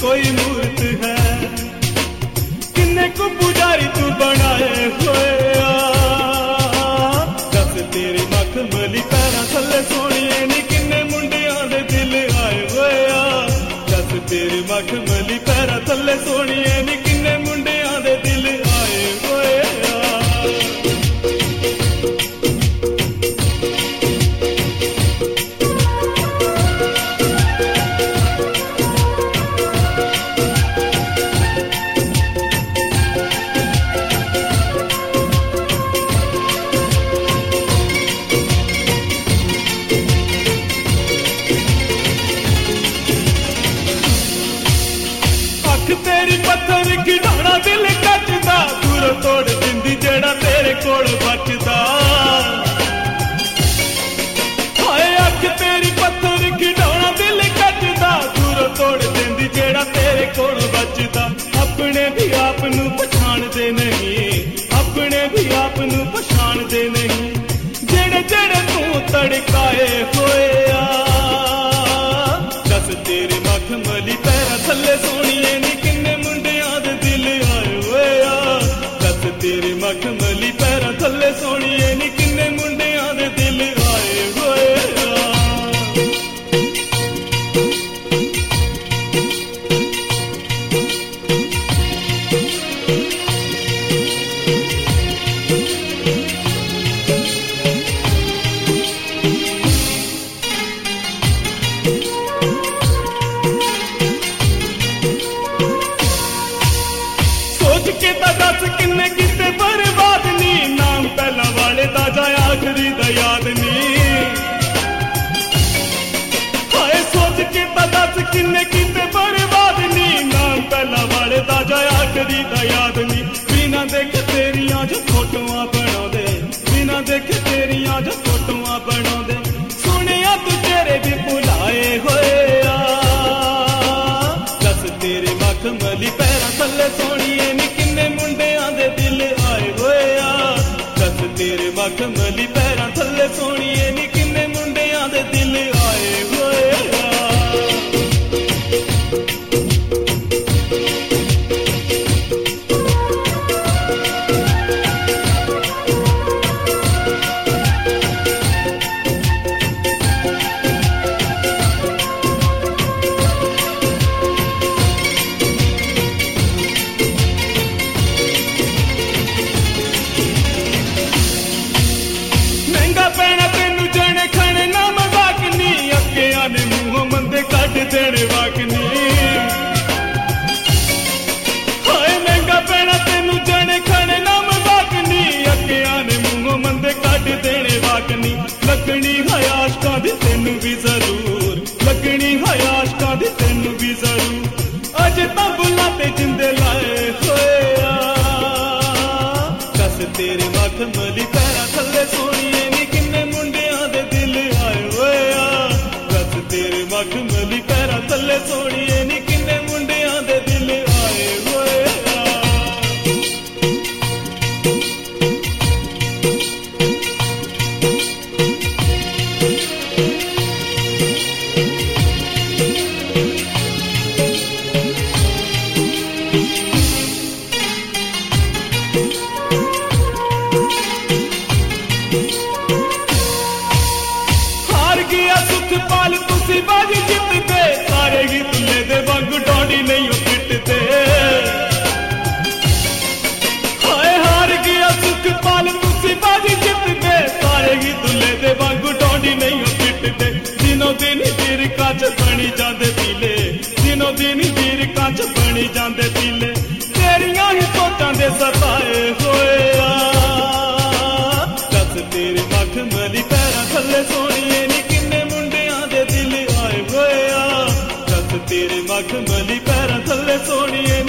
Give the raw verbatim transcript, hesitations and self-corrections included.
कोई मूर्त है। किन्ने को पुजारी तू बनाए होया, दस तेरे मखमली पैरां थल्ले सोनिए नी किन्ने मुंडियां दे दिल आए होया। दस तेरे मखमली पैरां थल्ले सोनिए नी किन्ने मुंडियां दे दिल आए होया। तेरी पत्थर खिडाना दिल कटदा, दूर तोड़ दिंदी जेड़ा तेरे कोल बचदा। हाय अख तेरी पत्थर खिडाना दिल कटदा, दूर तोड़ दिंदी जेड़ा तेरे कोल बचदा। अपने भी आप नू पछाणदे नहीं, अपने भी आप नू पछाणदे नहीं, जेड़े जेड़े तू तड़काए होया। दस तेरे मखमली पैरां थल्ले सोनिए नी किन्ने मुंडियां दे दिल आए होया। दस तेरे मखमली पैरां थल्ले सोनिए नी किन्ने मुंडियां दे दिल आए होया। दस किन्ने किते बर्बाद नी, नाम पहला वाले दा जाए आखिरी दा याद नी। हाय सोच के दस किन्ने किते बर्बाद नी, नाम पहला वाले दा जाए आखिरी दा याद नी। बिना देखे तेरियां जो फोटोआं बना दे, बिना देखे तेरियां जो फोटोआं बना दे, सुनिया तू तेरे भी भुलाए होया। दस तेरे मखमली पैरां थल्ले सोनिए नी किन्ने मुंडियां दे दिल आए होया। दस तेरे मखमली पैरां थल्ले सोनिए नी किन्ने मुंडियां दे दिल आए होया। पैना तेनू जने खाने ना मजाक नी, अक्कियां ने मुंह मंदे कट देने वाकनी। हाय महंगा पैना तेनू जने खाने ना मजाक नी, अक्कियां ने मुंह मंदे कट देने वाकनी। लगनी है आशकां दी तेनू भी जरूर, लगनी है आशकां दी तेनू भी जरूर, अज तां बुला ते जिंदे लाए होया। दस तेरे मखमली पैरां थल्ले सोनिए नी किन्ने मुंडियां दे दिल आए होया। दस तेरे मखमली पैरां थल्ले सोनिए नी किन्ने मुंडियां दे दिल आए होया। पाल तुसी बाजी जितते, सारे ही दुल्ले दे वांगू डोडी नहीं पिटते। हाय हार गया सुख पाल तुसी बाजी जितते, सारे ही दुल्ले दे वांगू डोडी नहीं पिटते। दिनों दिन वीर काच बनी जांदे पीले, दिनों दिन वीर काच बनी जांदे पीले, तेरियां ही सोचां दे सताए होया। दस तेरे मखमली पैरां थल्ले सोनिए नी किन्ने मुंडियां दे दिल आए होया। दस तेरे मखमली पैरां थल्ले सोनिए